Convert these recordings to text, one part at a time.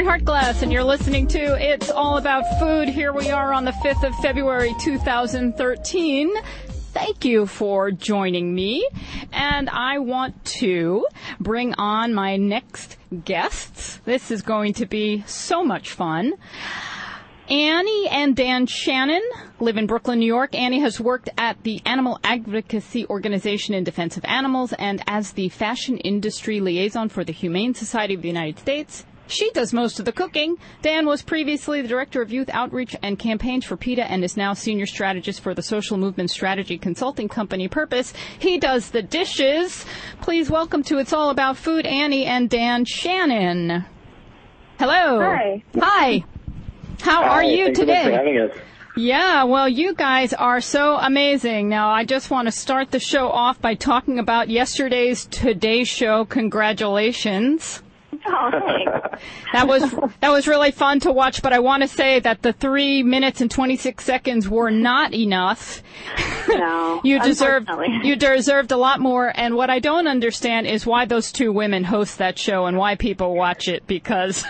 Hartglass, and you're listening to It's All About Food. Here we are on the 5th of February, 2013. Thank you for joining me, and I want to bring on my next guests. This is going to be so much fun. Annie and Dan Shannon live in Brooklyn, New York. Annie has worked at the Animal Advocacy Organization in Defense of Animals and as the fashion industry liaison for the Humane Society of the United States. She does most of the cooking. Dan was previously the Director of Youth Outreach and Campaigns for PETA and is now Senior Strategist for the social movement strategy consulting company Purpose. He does the dishes. Please welcome to It's All About Food, Annie and Dan Shannon. Hello. Hi. Hi. How are you today? Thanks for having us. Yeah, well, you guys are so amazing. Now, I just want to start the show off by talking about yesterday's Today Show. Congratulations. Oh, thanks. That was really fun to watch, but I want to say that the 3 minutes and 26 seconds were not enough. No, you deserved a lot more, and what I don't understand is why those two women host that show and why people watch it, because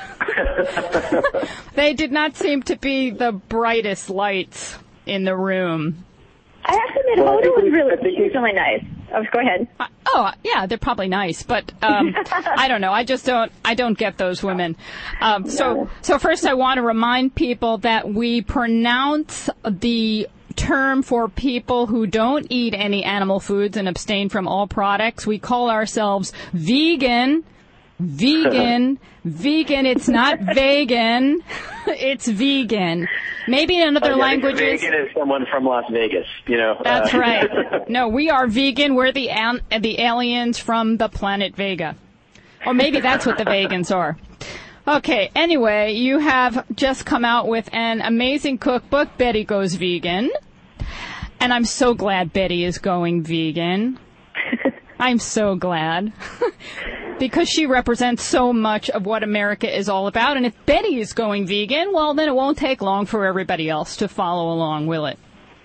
they did not seem to be the brightest lights in the room. I have to admit, Hoda was really nice. Oh, go ahead. Yeah, they're probably nice, but I don't know. I don't get those women. So first I want to remind people that we pronounce the term for people who don't eat any animal foods and abstain from all products. We call ourselves vegan. Vegan. It's not vegan. It's vegan. Maybe in other languages. Vegan is someone from Las Vegas, you know. That's right. No, we are vegan. We're the aliens from the planet Vega. Or maybe that's what the vegans are. Okay, anyway, you have just come out with an amazing cookbook, Betty Goes Vegan. And I'm so glad Betty is going vegan. I'm so glad. Because she represents so much of what America is all about. And if Betty is going vegan, well, then it won't take long for everybody else to follow along, will it?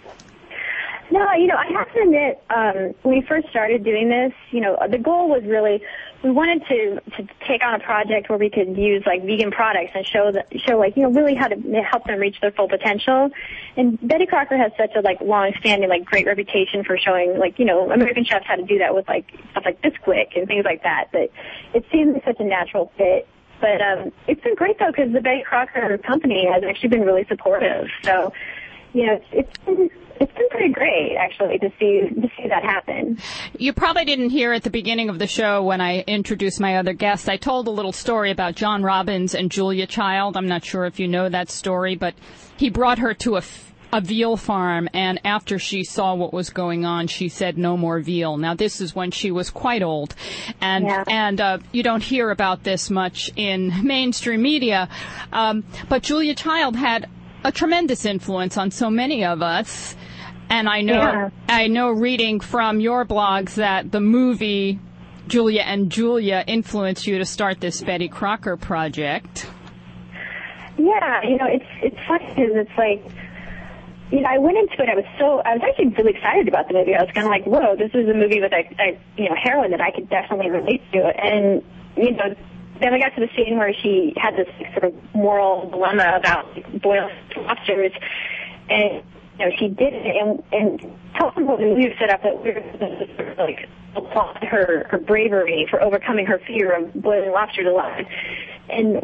No, you know, I have to admit, when we first started doing this, you know, the goal was really, we wanted to take on a project where we could use like vegan products and show like, you know, really how to help them reach their full potential. And Betty Crocker has such a like long-standing, like great reputation for showing like, you know, American chefs how to do that with like stuff like Bisquick and things like that. But it seems like such a natural fit. But it's been great though, because the Betty Crocker company has actually been really supportive. So, you know, it's been pretty great, actually, to see that happen. You probably didn't hear at the beginning of the show when I introduced my other guests. I told a little story about John Robbins and Julia Child. I'm not sure if you know that story, but he brought her to a veal farm, and after she saw what was going on, she said no more veal. Now, this is when she was quite old, and you don't hear about this much in mainstream media, but Julia Child had a tremendous influence on so many of us. And I know reading from your blogs that the movie Julia and Julia influenced you to start this Betty Crocker project. Yeah, you know, it's funny because it's like, you know, I went into it, I was actually really excited about the movie. I was kind of like, whoa, this is a movie with a heroine that I could definitely relate to. And, you know, then we got to the scene where she had this sort of moral dilemma about boiled lobsters, and you know, she did it, and tell people that we set up that we were supposed to like applaud her bravery for overcoming her fear of boiling lobsters alive, and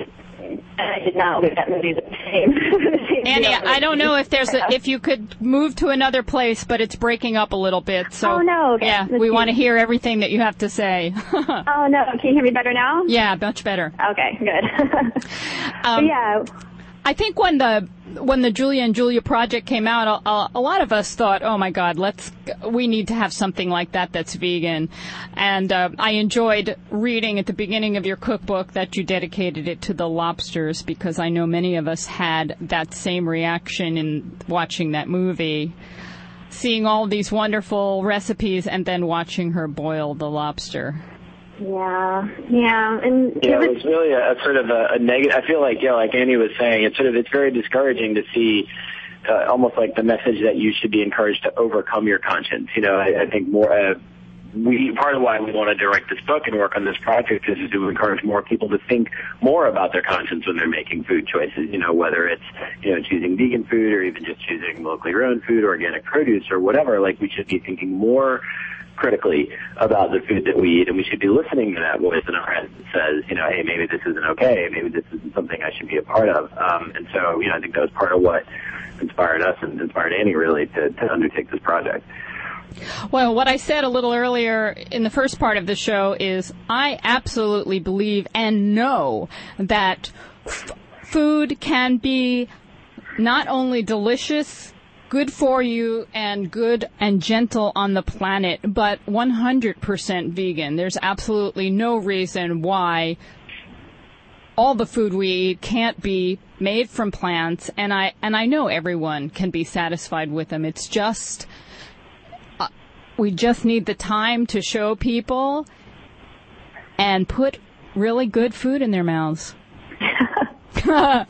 I did not look at that movie the same. Annie, I don't know if you could move to another place, but it's breaking up a little bit. So, oh, no. Okay. Yeah, we want to hear everything that you have to say. Oh, no. Can you hear me better now? Yeah, much better. Okay, good. Yeah. I think when the Julia and Julia project came out, a lot of us thought, oh my God, we need to have something like that's vegan. And I enjoyed reading at the beginning of your cookbook that you dedicated it to the lobsters, because I know many of us had that same reaction in watching that movie, seeing all these wonderful recipes and then watching her boil the lobster. Yeah, and it was really a sort of a negative. I feel like, like Annie was saying, it's very discouraging to see almost like the message that you should be encouraged to overcome your conscience. You know, I think more part of why we wanted to write this book and work on this project is to encourage more people to think more about their conscience when they're making food choices, whether it's, choosing vegan food or even just choosing locally grown food, organic produce or whatever. Like, we should be thinking more critically about the food that we eat, and we should be listening to that voice in our head that says, hey, maybe this isn't okay, maybe this isn't something I should be a part of. And so, I think that was part of what inspired us and inspired Annie really to undertake this project. Well, what I said a little earlier in the first part of the show is I absolutely believe and know that food can be not only delicious, good for you, and good and gentle on the planet, but 100% vegan. There's absolutely no reason why all the food we eat can't be made from plants, and I know everyone can be satisfied with them. It's just we just need the time to show people and put really good food in their mouths. Yeah,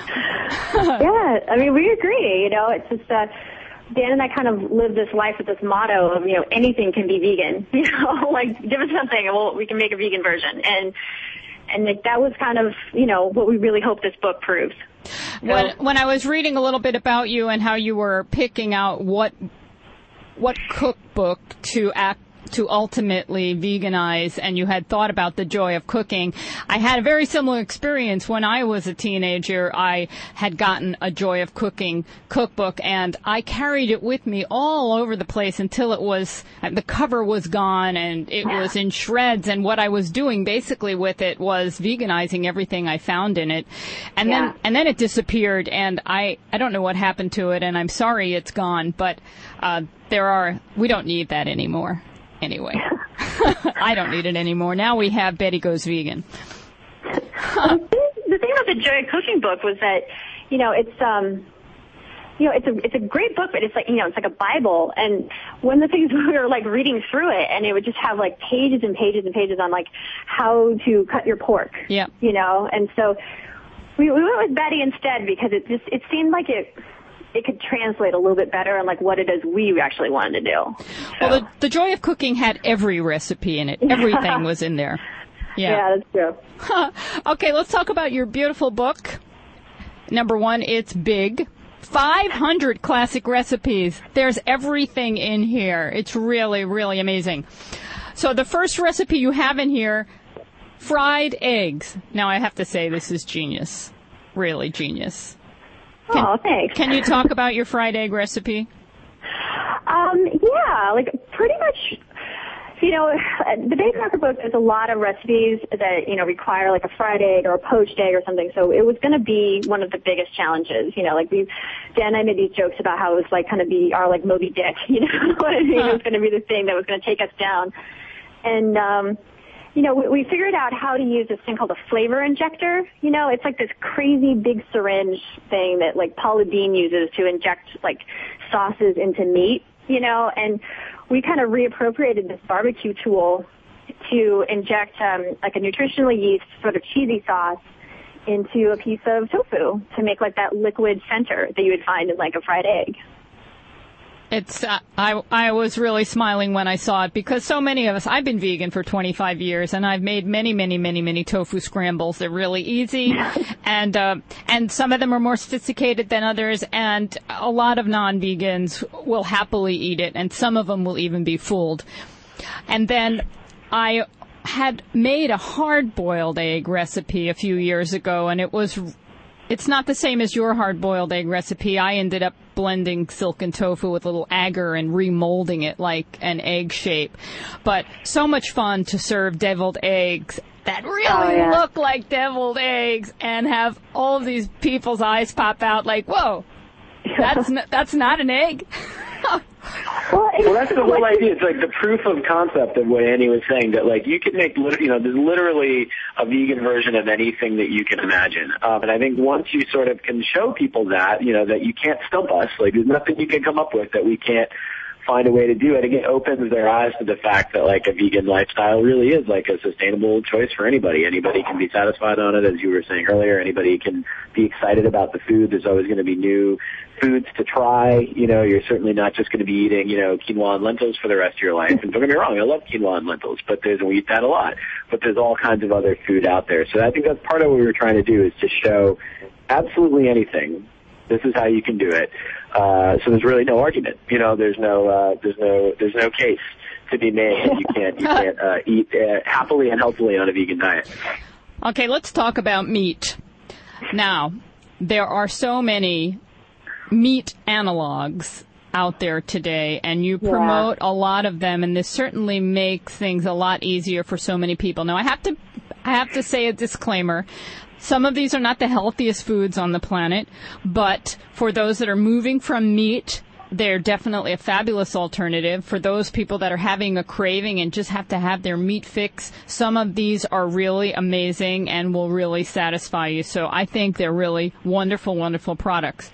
I mean, we agree. It's just Dan and I kind of live this life with this motto of, anything can be vegan. Like, give us something and we can make a vegan version. And that was kind of, what we really hope this book proves. When I was reading a little bit about you and how you were picking out what cookbook to ultimately veganize, and you had thought about the joy of cooking. I had a very similar experience when I was a teenager. I had gotten a Joy of Cooking cookbook, and I carried it with me all over the place until the cover was gone and it was in shreds, and what I was doing basically with it was veganizing everything I found in it. And then it disappeared, and I don't know what happened to it, and I'm sorry it's gone, but we don't need that anymore. Anyway, I don't need it anymore. Now we have Betty Goes Vegan. The thing about the Joy of Cooking book was that, it's a great book, but it's like, it's like a Bible. And one of the things we were like reading through it, and it would just have like pages and pages and pages on like how to cut your pork. Yeah. And so we went with Betty instead because it seemed like it could translate a little bit better on like what it is we actually wanted to do. So. Well, the Joy of Cooking had every recipe in it. Everything was in there. Yeah, that's true. Okay, let's talk about your beautiful book. Number one, it's big. 500 classic recipes. There's everything in here. It's really, really amazing. So the first recipe you have in here, fried eggs. Now I have to say this is genius. Really genius. Thanks. Can you talk about your fried egg recipe? Yeah, like pretty much, the Betty Crocker book, there's a lot of recipes that, require like a fried egg or a poached egg or something. So it was going to be one of the biggest challenges, Dan and I made these jokes about how it was like kind of be our like Moby Dick, It was going to be the thing that was going to take us down. And, we figured out how to use this thing called a flavor injector. It's like this crazy big syringe thing that like Paula Deen uses to inject like sauces into meat, and we kind of reappropriated this barbecue tool to inject like a nutritionally yeast sort of cheesy sauce into a piece of tofu to make like that liquid center that you would find in like a fried egg. It's I was really smiling when I saw it because so many of us, I've been vegan for 25 years and I've made many tofu scrambles. They're really easy and some of them are more sophisticated than others, and a lot of non-vegans will happily eat it, and some of them will even be fooled. And then I had made a hard-boiled egg recipe a few years ago, and it's not the same as your hard-boiled egg recipe. I ended up blending silken tofu with a little agar and remolding it like an egg shape. But so much fun to serve deviled eggs that really look like deviled eggs and have all of these people's eyes pop out like, whoa, that's not an egg. Well, that's the whole idea. It's like the proof of concept of what Annie was saying, that like you can make, there's literally a vegan version of anything that you can imagine. And I think once you sort of can show people that, that you can't stump us, like there's nothing you can come up with that we can't find a way to do it. Again, opens their eyes to the fact that like a vegan lifestyle really is like a sustainable choice for anybody. Anybody can be satisfied on it, as you were saying earlier. Anybody can be excited about the food. There's always going to be new foods to try. You know, you're certainly not just going to be eating, you know, quinoa and lentils for the rest of your life. And don't get me wrong, I love quinoa and lentils, but we eat that a lot. But there's all kinds of other food out there. So I think that's part of what we were trying to do, is to show absolutely anything. This is how you can do it. So there's really no argument. You know, there's no case to be made that you can't eat happily and healthily on a vegan diet. Okay, let's talk about meat. Now, there are so many meat analogs out there today, and you promote a lot of them, and this certainly makes things a lot easier for so many people. Now, I have to say a disclaimer. Some of these are not the healthiest foods on the planet, but for those that are moving from meat, they're definitely a fabulous alternative. For those people that are having a craving and just have to have their meat fix, some of these are really amazing and will really satisfy you. So I think they're really wonderful, wonderful products.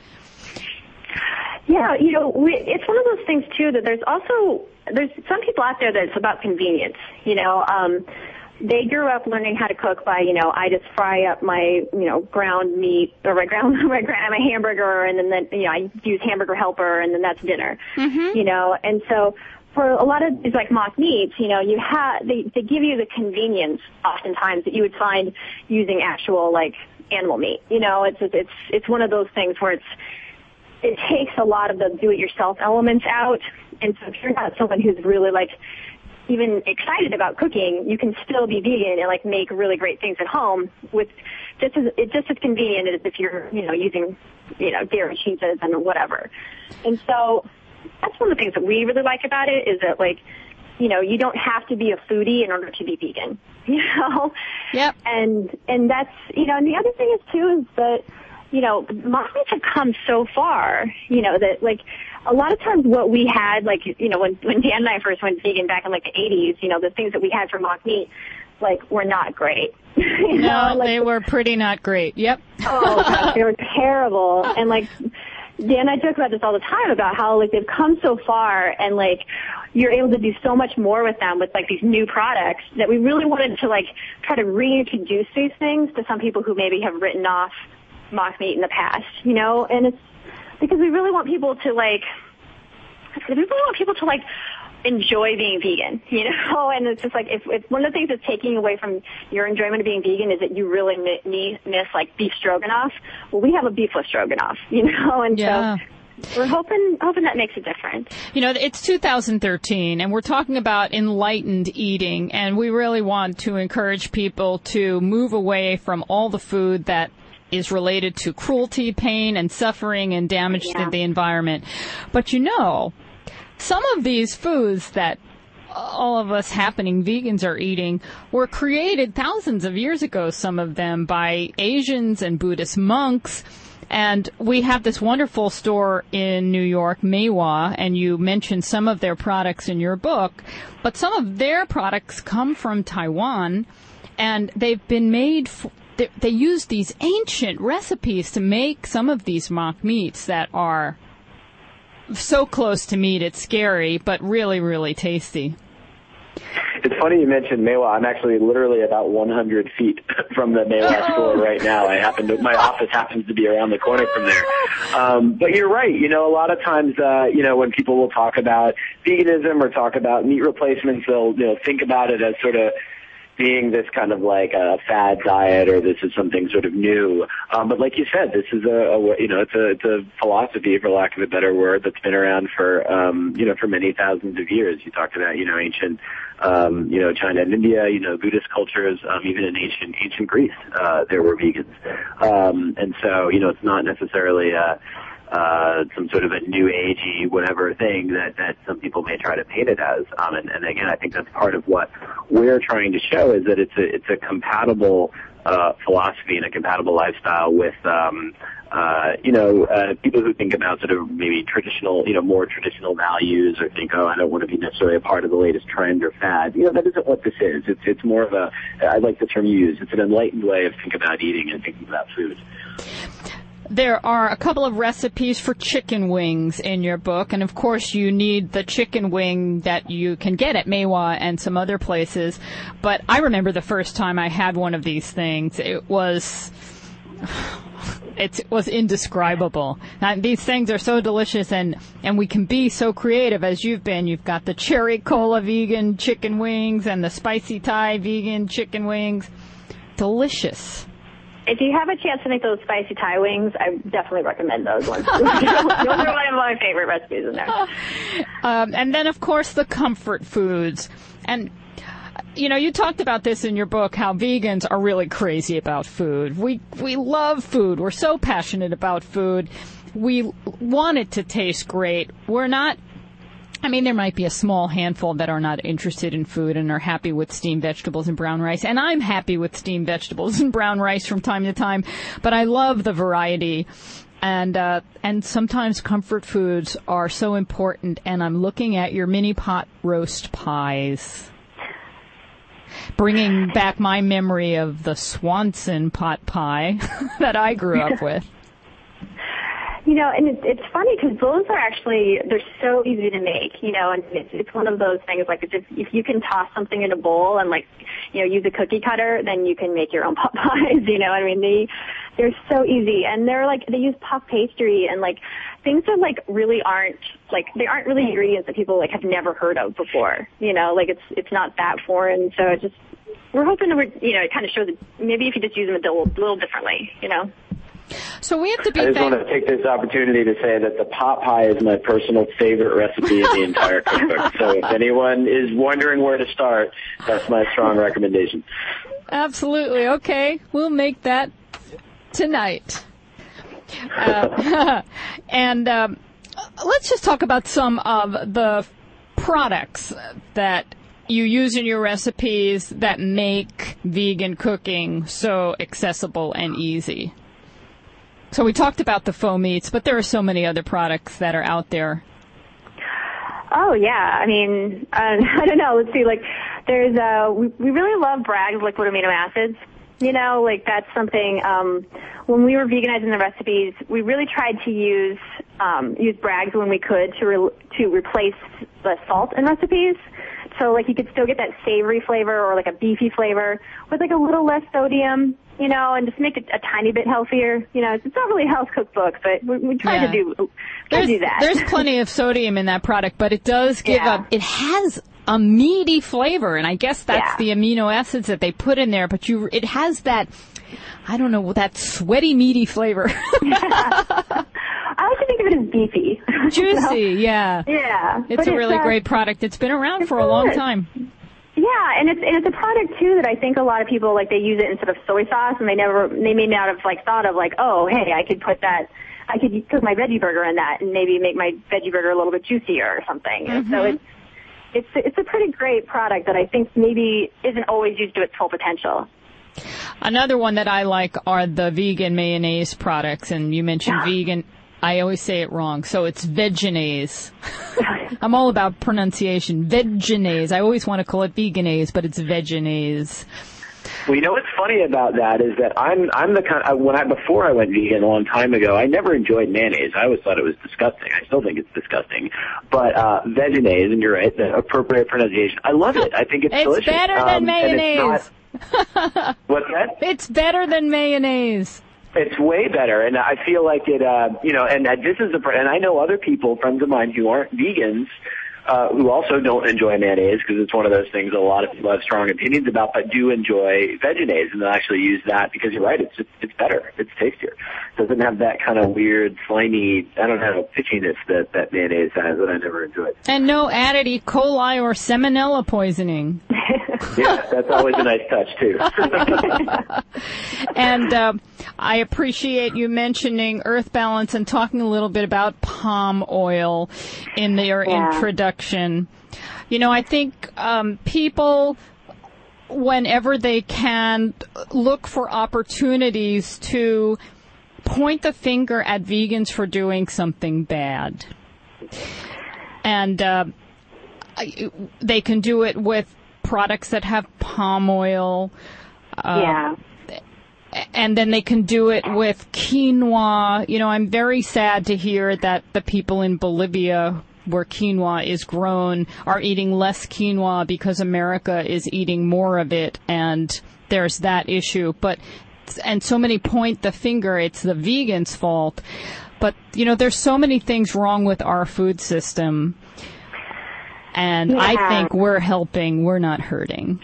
Yeah, you know, it's one of those things, too, that there's some people out there that it's about convenience, you know. They grew up learning how to cook by, you know, I just fry up my, you know, ground meat, or my hamburger, and then, you know, I use Hamburger Helper, and then that's dinner, you know. And so for a lot of these, like, mock meats, you know, they give you the convenience oftentimes that you would find using actual, like, animal meat. You know, it's one of those things where it takes a lot of the do-it-yourself elements out. And so if you're not someone who's really, like, even excited about cooking, you can still be vegan and like make really great things at home with just as convenient as if you're, you know, using, you know, dairy cheeses and whatever. And so that's one of the things that we really like about it, is that, like, you know, you don't have to be a foodie in order to be vegan, you know? Yep. And that's, you know, and the other thing is too is that, you know, mock meats have come so far, you know, that, like, a lot of times what we had, like, you know, when Dan and I first went vegan back in, like, the 80s, you know, the things that we had for mock meat, like, were not great. You know, like, they were pretty not great. Yep. Oh, gosh, they were terrible. And, like, Dan and I joke about this all the time, about how, like, they've come so far, and, like, you're able to do so much more with them with, like, these new products, that we really wanted to, like, try to reintroduce these things to some people who maybe have written off mock meat in the past, you know. And it's because we really want people to, like, enjoy being vegan, you know. And it's just like, if one of the things that's taking away from your enjoyment of being vegan is that you really miss like beef stroganoff, well, we have a beefless stroganoff, you know. And so we're hoping that makes a difference. You know, it's 2013, and we're talking about enlightened eating, and we really want to encourage people to move away from all the food that is related to cruelty, pain, and suffering and damage to the environment. But, you know, some of these foods that all of us happening vegans are eating were created thousands of years ago, some of them by Asians and Buddhist monks. And we have this wonderful store in New York, Meiwa, and you mentioned some of their products in your book. But some of their products come from Taiwan, and they've been made they use these ancient recipes to make some of these mock meats that are so close to meat it's scary, but really, really tasty. It's funny you mentioned Meiwa. I'm actually literally about 100 feet from the Meiwa store right now. My office happens to be around the corner from there. But you're right. You know, a lot of times, you know, when people will talk about veganism or talk about meat replacements, they'll, you know, think about it as sort of being this kind of like a fad diet, or this is something sort of new. But like you said, this is it's a philosophy, for lack of a better word, that's been around for, you know, for many thousands of years. You talked about, you know, ancient, you know, China and India, you know, Buddhist cultures, even in ancient Greece, there were vegans. And so, you know, it's not necessarily, some sort of a new agey whatever thing that some people may try to paint it as. And again, I think that's part of what we're trying to show, is that it's a compatible philosophy and a compatible lifestyle with people who think about sort of maybe traditional, you know, more traditional values, or think, oh, I don't want to be necessarily a part of the latest trend or fad. You know, that isn't what this is. It's more of I like the term you use, it's an enlightened way of thinking about eating and thinking about food. There are a couple of recipes for chicken wings in your book, and of course you need the chicken wing that you can get at Meiwa and some other places. But I remember the first time I had one of these things. It was indescribable. Now, these things are so delicious, and we can be so creative as you've been. You've got the cherry cola vegan chicken wings and the spicy Thai vegan chicken wings. Delicious. If you have a chance to make those spicy Thai wings, I definitely recommend those ones. Those are one of my favorite recipes in there. And then, of course, the comfort foods. And, you know, you talked about this in your book, how vegans are really crazy about food. We love food. We're so passionate about food. We want it to taste great. We're not... I mean, there might be a small handful that are not interested in food and are happy with steamed vegetables and brown rice. And I'm happy with steamed vegetables and brown rice from time to time. But I love the variety. And sometimes comfort foods are so important. And I'm looking at your mini pot roast pies, bringing back my memory of the Swanson pot pie that I grew up with. You know, and it's funny because those are actually, they're so easy to make, you know, and it's one of those things, like, if you can toss something in a bowl and, like, you know, use a cookie cutter, then you can make your own pot pies, you know. I mean, they're so easy, and they're, like, they use puff pastry and, like, things that, like, really aren't, like, they aren't really ingredients that people, like, have never heard of before, you know, like, it's not that foreign, so it just, we're hoping to, you know, it kind of shows that maybe if you just use them a little differently, you know. So we have to be. I just want to take this opportunity to say that the pot pie is my personal favorite recipe in the entire cookbook. So if anyone is wondering where to start, that's my strong recommendation. Absolutely. Okay, we'll make that tonight. And let's just talk about some of the products that you use in your recipes that make vegan cooking so accessible and easy. So we talked about the faux meats, but there are so many other products that are out there. Oh, yeah. I mean, I don't know. Let's see. Like, there's, we really love Bragg's liquid amino acids. You know, like, that's something, when we were veganizing the recipes, we really tried to use Bragg's when we could to replace the salt in recipes. So, like, you could still get that savory flavor or, like, a beefy flavor with, like, a little less sodium, you know, and just make it a tiny bit healthier. You know, it's not really a health cookbook, but we try to do that. There's plenty of sodium in that product, but it does give it has a meaty flavor, and I guess that's the amino acids that they put in there, but it has that, I don't know, that sweaty, meaty flavor. I like to think of it as beefy. Juicy, yeah. Yeah. It's a really great product. It's been around for a long time. Yeah, and it's a product too that I think a lot of people, like, they use it instead of soy sauce, and they may not have, like, thought of, like, oh, hey, I could cook my veggie burger in that and maybe make my veggie burger a little bit juicier or something. Mm-hmm. So it's a pretty great product that I think maybe isn't always used to its full potential. Another one that I like are the vegan mayonnaise products, and you mentioned vegan. I always say it wrong, so it's Vegenaise. I'm all about pronunciation. Vegenaise. I always want to call it Vegenaise, but it's Vegenaise. Well, you know what's funny about that is that I'm the kind before I went vegan a long time ago, I never enjoyed mayonnaise. I always thought it was disgusting. I still think it's disgusting. But Vegenaise, and you're right, the appropriate pronunciation. I love it. I think it's delicious. It's better than mayonnaise. What's that? It's better than mayonnaise. It's way better, and I feel like it, you know, and this is and I know other people, friends of mine who aren't vegans, who also don't enjoy mayonnaise because it's one of those things that a lot of people have strong opinions about, but do enjoy Vegenaise, and they'll actually use that because you're right, it's better, it's tastier. It doesn't have that kind of weird, slimy, I don't know, pitchiness that mayonnaise has that I never enjoyed. And no added E. coli or salmonella poisoning. Yeah, that's always a nice touch too. And I appreciate you mentioning Earth Balance and talking a little bit about palm oil in your introduction. You know, I think people, whenever they can, look for opportunities to point the finger at vegans for doing something bad. And they can do it with products that have palm oil. and then they can do it with quinoa. You know, I'm very sad to hear that the people in Bolivia, where quinoa is grown, are eating less quinoa because America is eating more of it, and there's that issue. And so many point the finger, it's the vegans' fault. But, you know, there's so many things wrong with our food system, and I think we're helping, we're not hurting.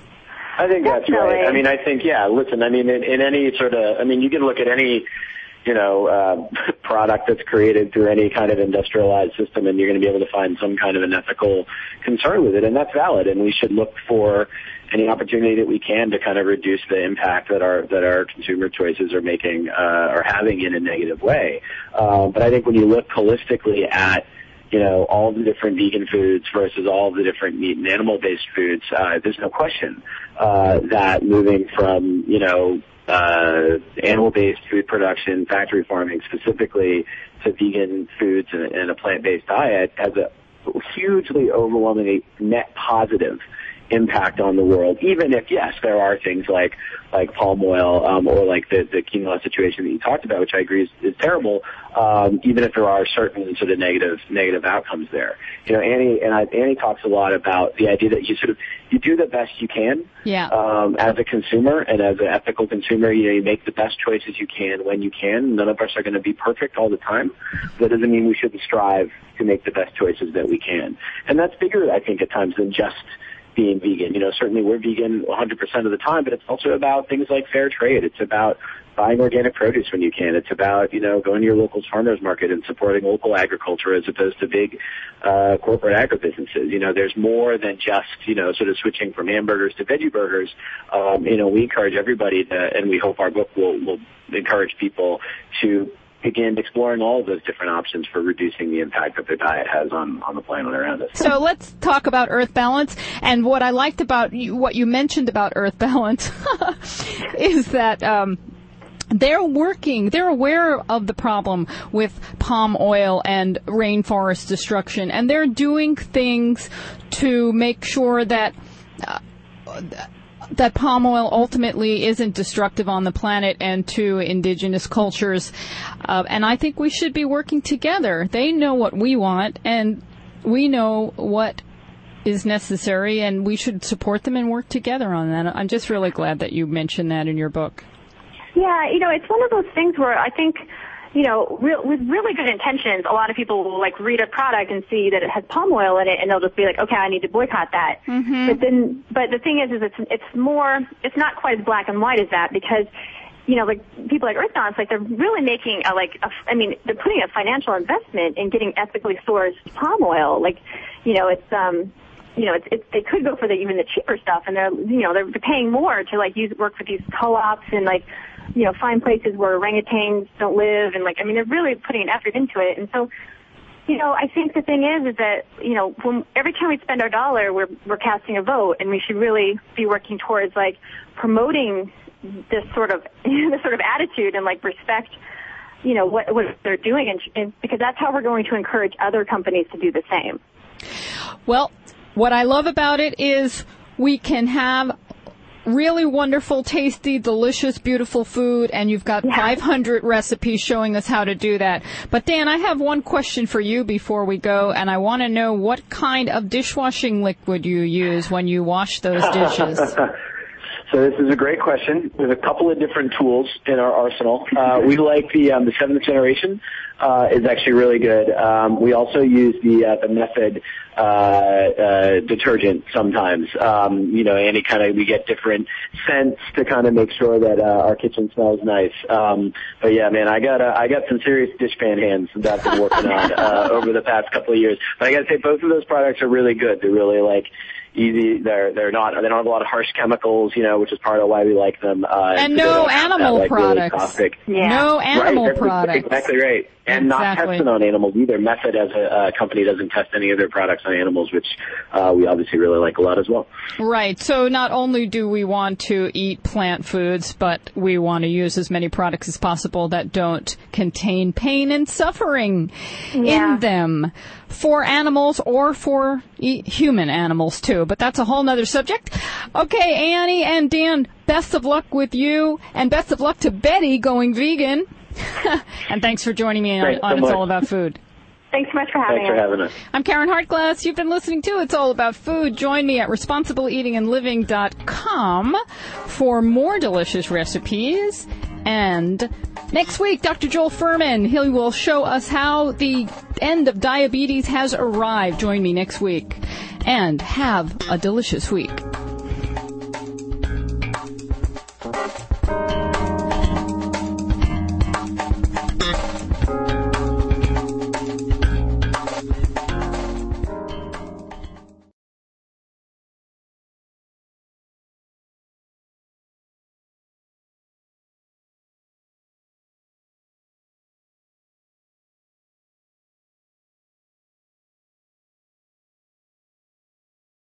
I think that's right. I mean, I think, listen, I mean, in any sort of, I mean, you can look at any, you know, product that's created through any kind of industrialized system, and you're going to be able to find some kind of an ethical concern with it, and that's valid, and we should look for any opportunity that we can to kind of reduce the impact that our consumer choices are making, or having in a negative way. But I think when you look holistically at, you know, all the different vegan foods versus all the different meat and animal-based foods, there's no question that moving from, you know, animal-based food production, factory farming specifically, to vegan foods and a plant-based diet has a hugely overwhelmingly net positive impact on the world, even if, yes, there are things like palm oil, or like the quinoa situation that you talked about, which I agree is terrible, even if there are certain sort of negative outcomes there. You know, Annie talks a lot about the idea that you do the best you can, as a consumer and as an ethical consumer. You know, you make the best choices you can when you can. None of us are going to be perfect all the time. That doesn't mean we shouldn't strive to make the best choices that we can. And that's bigger, I think, at times than just being vegan. You know, certainly we're vegan 100% of the time, but it's also about things like fair trade. It's about buying organic produce when you can. It's about, you know, going to your local farmers market and supporting local agriculture as opposed to big corporate agribusinesses. You know, there's more than just, you know, sort of switching from hamburgers to veggie burgers. You know, we encourage everybody to, and we hope our book will encourage people to begin exploring all of those different options for reducing the impact that their diet has on the planet around us. So let's talk about Earth Balance. And what I liked about what you mentioned about Earth Balance is that they're aware of the problem with palm oil and rainforest destruction, and they're doing things to make sure that palm oil ultimately isn't destructive on the planet and to indigenous cultures. And I think we should be working together. They know what we want, and we know what is necessary, and we should support them and work together on that. I'm just really glad that you mentioned that in your book. Yeah, you know, it's one of those things where I think, you know, with really good intentions, a lot of people will, like, read a product and see that it has palm oil in it, and they'll just be like, okay, I need to boycott that. Mm-hmm. But the thing is it's not quite as black and white as that, because, you know, like, people like Earth Balance, like, they're really making they're putting a financial investment in getting ethically sourced palm oil. Like, you know, they could go for even the cheaper stuff, and they're paying more to, like, work for these co-ops and, like, you know, find places where orangutans don't live, and, like, I mean, they're really putting an effort into it. And so, you know, I think the thing is that, you know, every time we spend our dollar, we're casting a vote, and we should really be working towards, like, promoting this sort of attitude and, like, respect, you know, what they're doing, and because that's how we're going to encourage other companies to do the same. Well, what I love about it is we can have really wonderful, tasty, delicious, beautiful food, and you've got 500 recipes showing us how to do that. But Dan, I have one question for you before we go, and I want to know what kind of dishwashing liquid you use when you wash those dishes. So this is a great question. There's a couple of different tools in our arsenal. We like the 7th generation. Is actually really good. We also use the Method detergent sometimes. You know, we get different scents to kind of make sure that our kitchen smells nice. But yeah, man, I got some serious dishpan hands that I've been working on over the past couple of years. But I got to say, both of those products are really good. They're really, like, easy. They don't have a lot of harsh chemicals, you know, which is part of why we like them. And no animal products. Really no animal products. Exactly right. And not tested on animals either. Method as a company doesn't test any of their products on animals, which we obviously really like a lot as well. Right. So not only do we want to eat plant foods, but we want to use as many products as possible that don't contain pain and suffering in them for animals or for human animals too. But that's a whole nother subject. Okay, Annie and Dan, best of luck with you, and best of luck to Betty going vegan. And thanks for joining me on It's All About Food. Thanks so much for having us. I'm Karen Hartglass. You've been listening to It's All About Food. Join me at responsibleeatingandliving.com for more delicious recipes. And next week, Dr. Joel Furman, he will show us how the end of diabetes has arrived. Join me next week. And have a delicious week.